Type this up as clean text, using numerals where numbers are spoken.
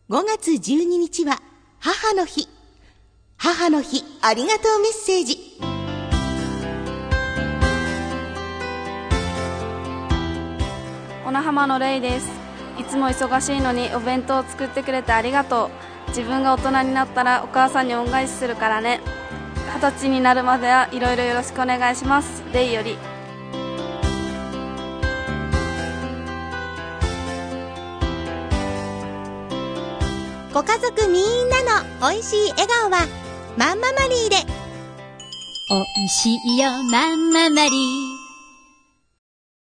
5月12日は母の日。母の日ありがとうメッセージ。 小名浜のレイです。いつも忙しいのにお弁当を作ってくれてありがとう。自分が大人になったらお母さんに恩返しするからね。20歳になるまではいろいろよろしくお願いします。レイより。 ご家族みんなの美味しい笑顔はマンママリーで。 おいしいよマンママリー。